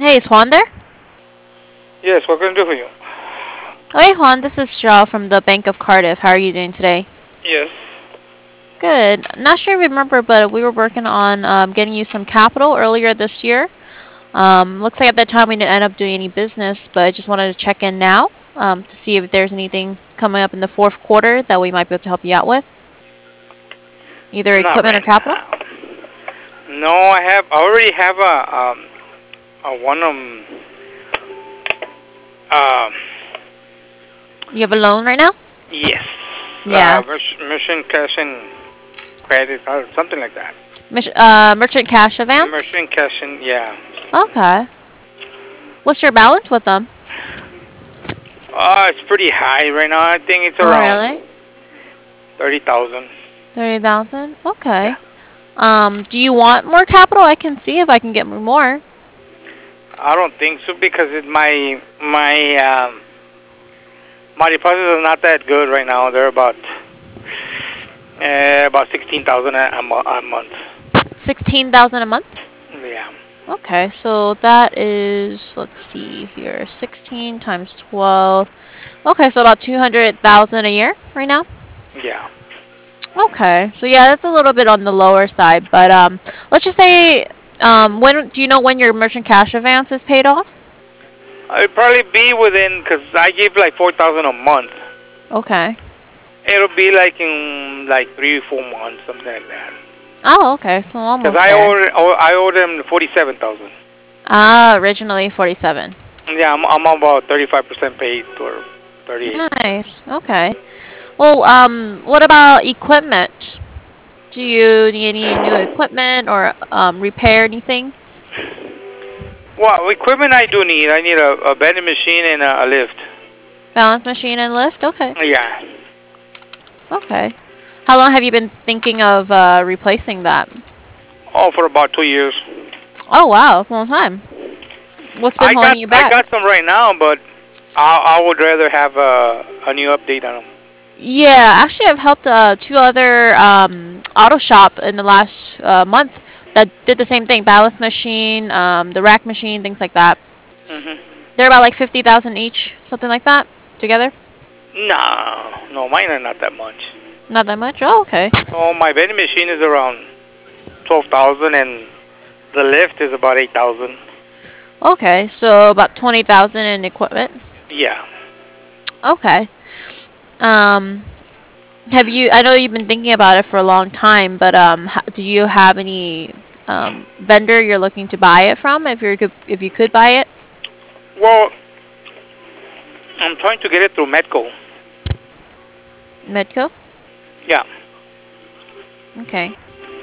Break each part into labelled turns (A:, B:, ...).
A: Hey, is Juan there?
B: Yes, what can I do for you?
A: Oh, hey, Juan, this is Shaw from the Bank of Cardiff. How are you doing today?
B: Yes.
A: Good. Not sure if you remember, but we were working on getting you some capital earlier this year. Looks like at that time we didn't end up doing any business, but I just wanted to check in now to see if there's anything coming up in the fourth quarter that we might be able to help you out with, either
B: Not
A: equipment or
B: right
A: capital.
B: now. No, I already have a one um
A: You have a loan right now?
B: yes.
A: Yeah.
B: Mission cash and credit or something like that.
A: Merchant cash advance?
B: Mission cash and yeah.
A: Okay. What's your balance with them?
B: It's pretty high right now. I think it's
A: Oh,
B: around
A: really?
B: 30,000.
A: 30,000? Okay.
B: Yeah.
A: Do you want more capital? I can see if I can get more.
B: I don't think so because my deposits are not that good right now. They're about 16,000 a month.
A: 16,000 a month?
B: Yeah.
A: Okay, so that is, let's see here, 16 times 12. Okay, so about 200,000 a year right now?
B: Yeah.
A: Okay, so yeah, that's a little bit on the lower side, but let's just say, when do you know when your merchant cash advance is paid off?
B: It'd probably be within, because I give like 4,000 a month.
A: Okay.
B: It'll be like in like 3 or 4 months, something like that.
A: Oh, okay, so
B: Because
A: almost there.
B: I owe them 47,000.
A: Ah, originally 47.
B: Yeah, I'm about 35% paid or 38.
A: Nice. Okay. Well, what about equipment? Do you need any new equipment or repair anything?
B: Well, equipment I do need. I need a vending machine and a lift.
A: Balance machine and lift? Okay.
B: Yeah.
A: Okay. How long have you been thinking of replacing that?
B: Oh, for about 2 years.
A: Oh, wow. Long time. What's been
B: I
A: holding
B: got
A: you
B: I
A: back?
B: got some right now, but I would rather have a new update on them.
A: Yeah, actually, I've helped two other auto shop in the last month that did the same thing. Balance machine, the rack machine, things like that.
B: Mhm.
A: They're about like 50,000 each, something like that, together.
B: No, mine are not that much.
A: Not that much. Oh, okay.
B: Oh, my vending machine is around 12,000, and the lift is about 8,000.
A: Okay, so about 20,000 in equipment.
B: Yeah.
A: Okay. Um, have you? I know you've been thinking about it for a long time, but do you have any vendor you're looking to buy it from? If you could buy it,
B: Well, I'm trying to get it through Medco.
A: Medco.
B: Yeah.
A: Okay.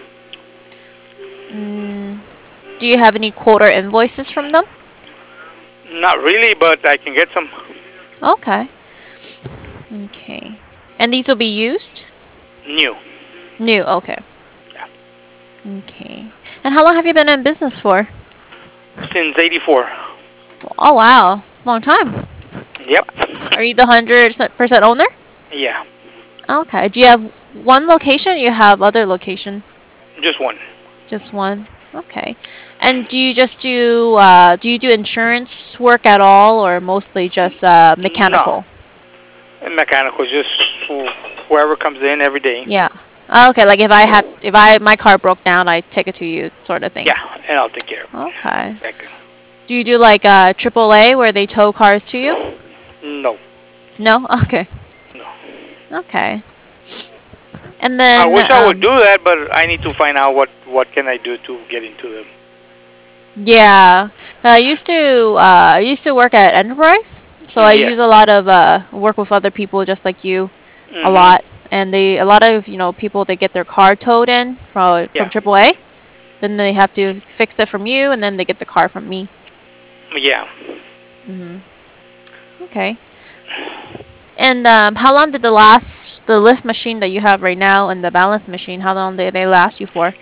A: Mm, do you have any quote or invoices from them?
B: Not really, but I can get some
A: Okay. Okay. And these will be used?
B: new.
A: New. Okay.
B: Yeah.
A: Okay. And how long have you been in business for?
B: Since '84.
A: Oh wow, long time.
B: Yep.
A: Are you the 100% owner?
B: Yeah.
A: Okay. Do you have one location or you have other location?
B: Just one.
A: Just one. Okay. And do you do insurance work at all or mostly just
B: No.
A: mechanical?
B: And mechanical, just whoever comes in every day.
A: Yeah. Okay, like if my car broke down, I take it to you sort of thing.
B: Yeah, and I'll take care of
A: Okay.
B: it. Thank you.
A: Do you do like AAA where they tow cars to you?
B: No.
A: No? Okay.
B: No.
A: Okay. And
B: I
A: then
B: wish I would do that, but I need to find out what can I do to get into them.
A: yeah, I used to work at Enterprise, so I
B: Yeah.
A: use a lot of work with other people just like you a
B: Mhm.
A: lot, and a lot of people they get their car towed in from
B: Yeah.
A: AAA, then they have to fix it from you, and then they get the car from me.
B: Yeah.
A: Mhm. Okay. And how long did the lift machine that you have right now and the balance machine, how long did they last you for?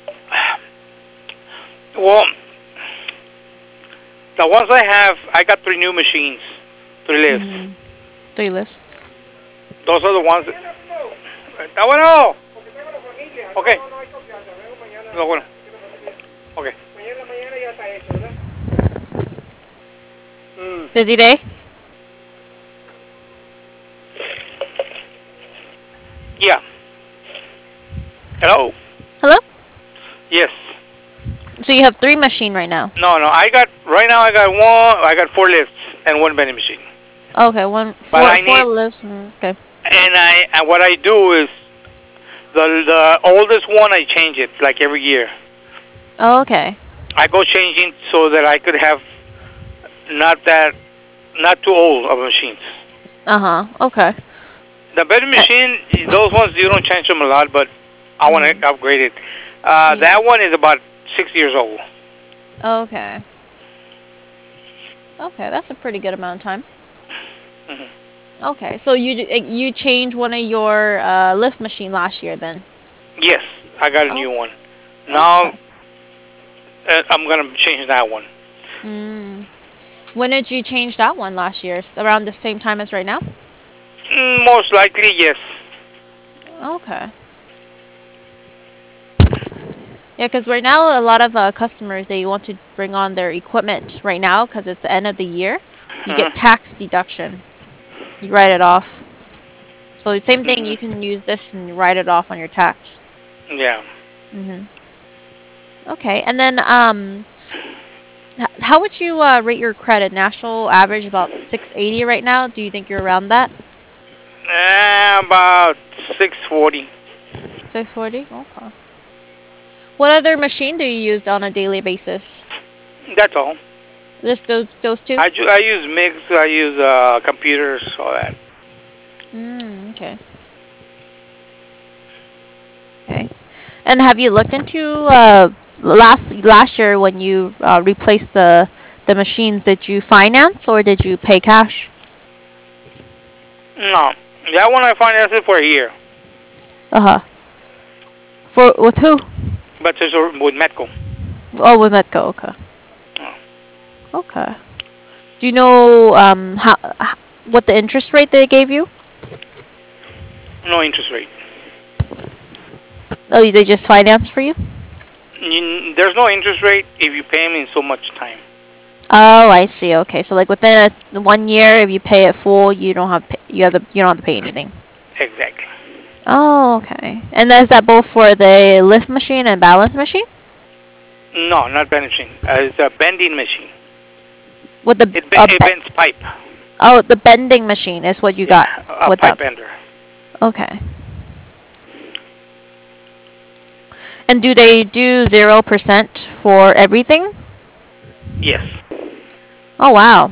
B: Well, the ones I got 3 new machines, 3 lifts.
A: Mhm. 3 lifts.
B: Those are the ones. Está bueno. Okay. No, bueno. Okay. Mm.
A: Busy day?
B: Yeah. Hello.
A: Hello?
B: Yes.
A: So you have three machine right now.
B: No, no. I got right now. I got four lifts and one vending machine.
A: Okay, one
B: But
A: four
B: I
A: four
B: need,
A: lives. Okay.
B: and what I do is the oldest one I change it like every year.
A: Oh, okay.
B: I go changing so that I could have not that not too old of machines.
A: Uh-huh. Okay.
B: The vending
A: Uh,
B: machine, those ones you don't change them a lot, but I want
A: mhm.
B: to upgrade it.
A: Yeah.
B: That one is about 6 years old.
A: Okay. Okay, that's a pretty good amount of time.
B: Hmm.
A: Okay, so you changed one of your lift machine last year then.
B: Yes, I got a
A: Oh,
B: new one. Now
A: okay.
B: I'm gonna change that one.
A: Mm. When did you change that one last year? Around the same time as right now?
B: Most likely, yes.
A: Okay. Yeah, because right now a lot of customers they want to bring on their equipment right now because it's the end of the year. You
B: Uh-huh.
A: get tax deduction. You write it off. So the same thing, you
B: Hmm.
A: can use this and write it off on your tax.
B: Yeah.
A: Mhm. Okay, and then how would you rate your credit? National average about 680 right now. Do you think you're around that?
B: About 640.
A: 640. Okay. What other machine do you use on a daily basis?
B: That's all.
A: Just those two?
B: I use MIGs. I use computers, all that.
A: Okay. Okay. And have you looked into last year when you replaced the machines? Did you finance or did you pay cash?
B: No, that one I financed it for a year,
A: Uh huh. For with who?
B: but it's with Metco.
A: Oh, with Metco. Okay.
B: Oh,
A: Okay. Do you know what the interest rate they gave you?
B: no interest rate.
A: Oh, they just financed for you?
B: There's no interest rate if you pay them in so much time.
A: Oh, I see. Okay, so like within 1 year, if you pay it full, you don't have you don't have to pay anything.
B: Exactly.
A: Oh, okay. And is that both for the lift machine and balance machine?
B: No, not bending machine. It's a bending machine.
A: With the
B: It bends pipe.
A: oh, the bending machine is what you got
B: Yeah, a
A: with
B: pipe
A: them.
B: bender.
A: Okay. And do they do 0% for everything?
B: Yes.
A: Oh, wow.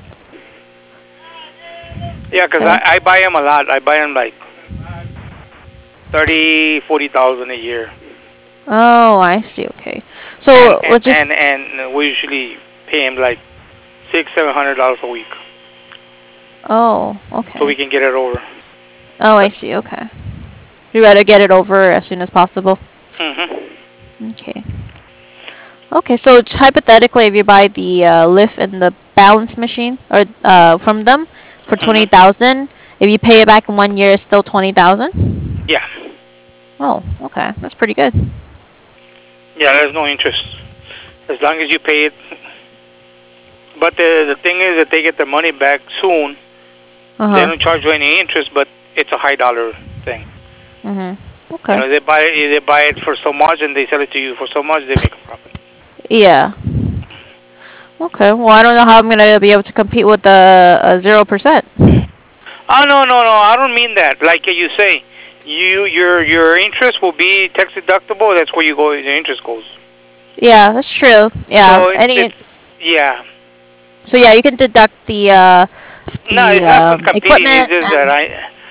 B: Yeah, 'cause
A: Okay.
B: I buy them a lot. I buy them like 30, 40,000 a year,
A: Oh, I see. Okay.
B: and
A: So
B: and
A: let's just.
B: and and we usually pay them like $600-700 a week,
A: Oh,
B: so we
A: okay.
B: can get it over.
A: Oh, I see. Okay. You rather get it over as soon as possible.
B: Mhm.
A: Okay. Okay. So hypothetically, if you buy the lift and the balance machine or from them for
B: Mhm.
A: 20,000, if you pay it back in 1 year, it's still 20,000.
B: Yeah.
A: Oh, okay. That's pretty good.
B: Yeah. There's no interest as long as you pay it. But the thing is that they get their money back soon.
A: Uh
B: They
A: huh.
B: don't charge you any interest, but it's a high dollar thing.
A: Mhm.
B: You
A: Okay.
B: know, they buy it for so much and they sell it to you for so much. They make a profit.
A: Yeah. Okay. Well, I don't know how I'm gonna be able to compete with the 0%.
B: Oh, no, no, no! I don't mean that. Like you say, your interest will be tax deductible. That's where you go. Your interest goes.
A: Yeah, that's true. Yeah.
B: So
A: Any.
B: yeah.
A: So yeah, you can deduct
B: No,
A: the
B: it's not competing. It's
A: equipment
B: just that
A: and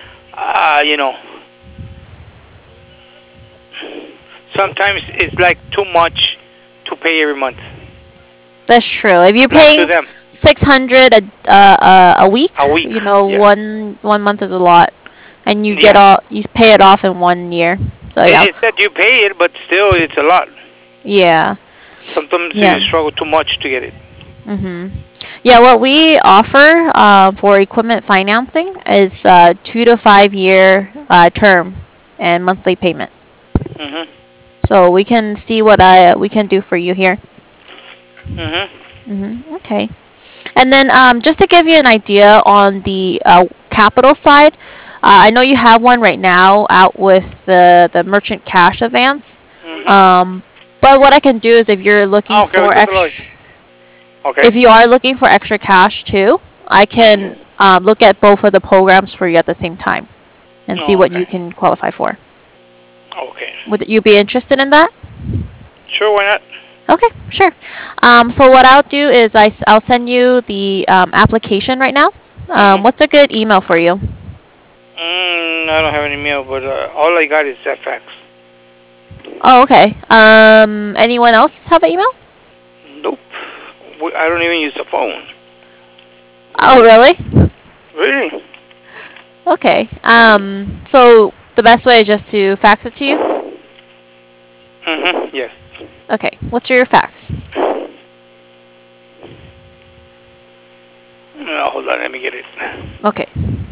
B: sometimes it's like too much to pay every month.
A: that's true. If you're
B: Like to
A: paying
B: them,
A: 600 a week,
B: a week. Yeah,
A: one month is a lot, and
B: yeah.
A: you pay it off in 1 year. So yeah,
B: It's that you pay it, but still, it's a lot.
A: yeah,
B: Sometimes you
A: yeah.
B: struggle too much to get it.
A: Mhm. Yeah, what we offer for equipment financing is 2 to 5 year term and monthly payment.
B: Mhm.
A: So we can see what we can do for you here.
B: Mhm.
A: Okay. And then just to give you an idea on the capital side, I know you have one right now out with the merchant cash advance.
B: Mm-hmm.
A: But what I can do is if you're looking
B: Okay,
A: for
B: what's the like?
A: if
B: Okay.
A: you are looking for extra cash too, I can
B: Mm-hmm.
A: look at both of the programs for you at the same time and see
B: Oh,
A: what
B: okay.
A: you can qualify for.
B: Okay.
A: Would you be interested in that?
B: Sure, why not?
A: Okay, sure. So what I'll do is I'll send you the application right now.
B: Mm-hmm.
A: What's a good email for you?
B: I don't have any mail, but all I got is that fax.
A: Oh, okay. Anyone else have an email?
B: Nope. I don't even use the phone.
A: Oh, really?
B: Really?
A: Okay. So the best way is just to fax it to you?
B: Mm-hmm. Yes.
A: Okay. What's your fax?
B: Hold on, let me get it.
A: Okay.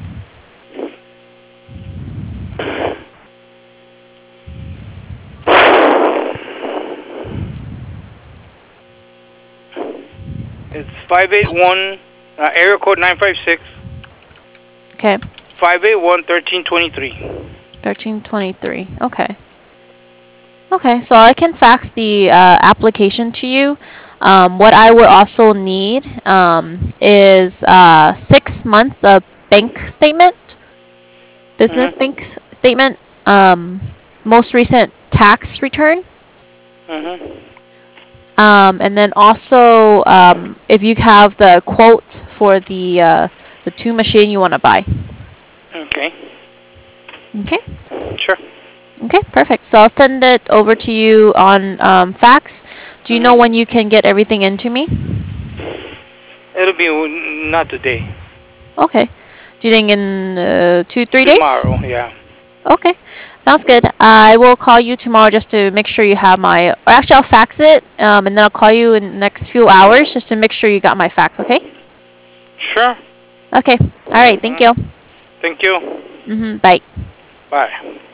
B: It's 581 area code 956
A: Okay.
B: 581 1323.
A: 1323. Okay. Okay, so I can fax the application to you. What I would also need is 6 months of bank statement, business
B: Mhm.
A: bank statement, most recent tax return,
B: Mhm.
A: and then also if you have the quote for the two machine you want to buy.
B: Okay.
A: Okay.
B: Sure.
A: Okay, perfect. So I'll send it over to you on fax. Do you know when
B: Mhm.
A: you can get everything into me?
B: It'll be not today.
A: Okay. Do you think in 2, 3 days?
B: Tomorrow. Yeah.
A: Okay. Sounds good. I will call you tomorrow just to make sure you have my. Or actually, I'll fax it, and then I'll call you in the next few hours just to make sure you got my fax. Okay.
B: Sure.
A: Okay. All right. Thank you.
B: Thank you.
A: Bye.
B: Bye.